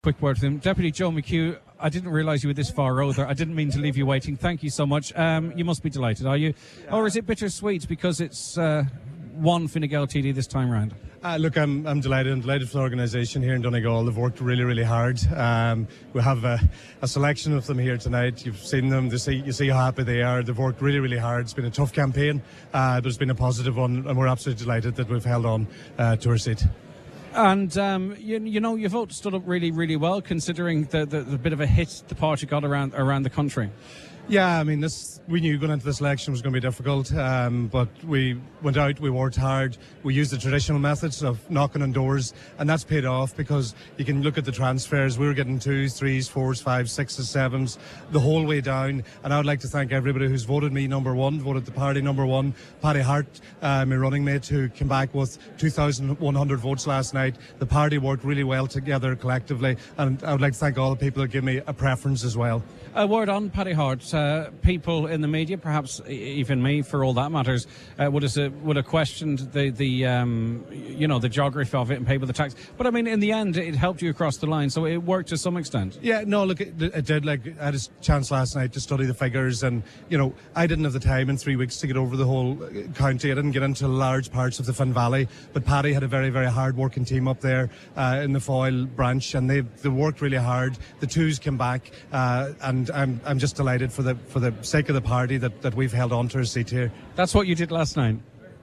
Quick word with him. Deputy Joe McHugh, I didn't realise you were this far over. I didn't mean to leave you waiting. Thank you so much. You must be delighted, are you? Yeah. Or is it bittersweet because it's one Fine Gael TD this time round? Look, I'm delighted. I'm delighted for the organisation here in Donegal. They've worked really, really hard. We have a selection of them here tonight. You've seen them. You see how happy they are. They've worked really, really hard. It's been a tough campaign, but it's been a positive one, and we're absolutely delighted that we've held on to our seat. And, you know, your vote stood up really, really well, considering the bit of a hit the party got around the country. Yeah, I mean, we knew going into this election was going to be difficult, but we went out, we worked hard, we used the traditional methods of knocking on doors, and that's paid off because you can look at the transfers. We were getting 2s, 3s, 4s, 5s, 6s, 7s, the whole way down. And I would like to thank everybody who's voted me number one, voted the party number one. Paddy Hart, my running mate, who came back with 2,100 votes last night. The party worked really well together collectively, and I would like to thank all the people that give me a preference as well. A word on Paddy Hart. People in the media, perhaps even me, for all that matters, would have questioned the geography of it and paid with the tax. But I mean, in the end, it helped you across the line, so it worked to some extent. Yeah, no, look, it did. Like, I had a chance last night to study the figures, and I didn't have the time in 3 weeks to get over the whole county. I didn't get into large parts of the Finn Valley, but Paddy had a very, very hard-working team up there in the Foyle branch, and they worked really hard. The twos came back, and I'm just delighted for the sake of the party that we've held on to our seat here. That's what you did last night.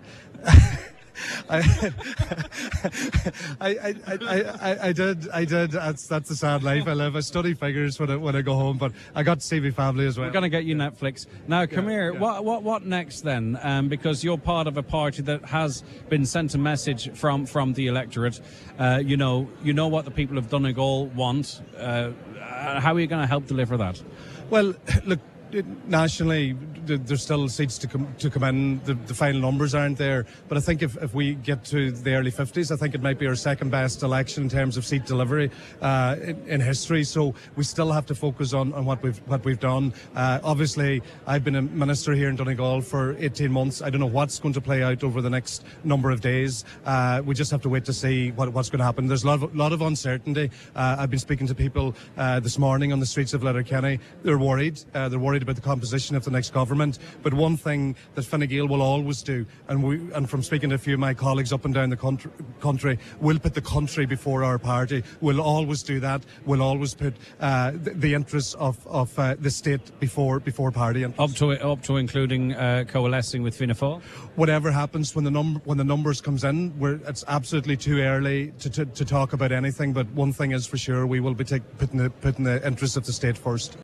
I did. That's the sad life I live. I study figures when I go home, but I got to see my family as well. We're going to get you Netflix. Now, come here. Yeah. What next then? Because you're part of a party that has been sent a message from the electorate. You know what the people of Donegal want. How are you going to help deliver that? Well, look, nationally, there's still seats to come in. The final numbers aren't there, but I think if we get to the early 50s, I think it might be our second best election in terms of seat delivery in history. So we still have to focus on what we've done. Obviously, I've been a minister here in Donegal for 18 months. I don't know what's going to play out over the next number of days. We just have to wait to see what's going to happen. There's a lot of uncertainty. I've been speaking to people this morning on the streets of Letterkenny. They're worried. They're worried about the composition of the next government. But one thing that Fine Gael will always do, and from speaking to a few of my colleagues up and down the country, we'll put the country before our party. We'll always do that. We'll always put the interests of the state before party interests. Up to including coalescing with Fianna Fáil? Whatever happens when the numbers comes in, it's absolutely too early to talk about anything. But one thing is for sure, we will be putting the interests of the state first.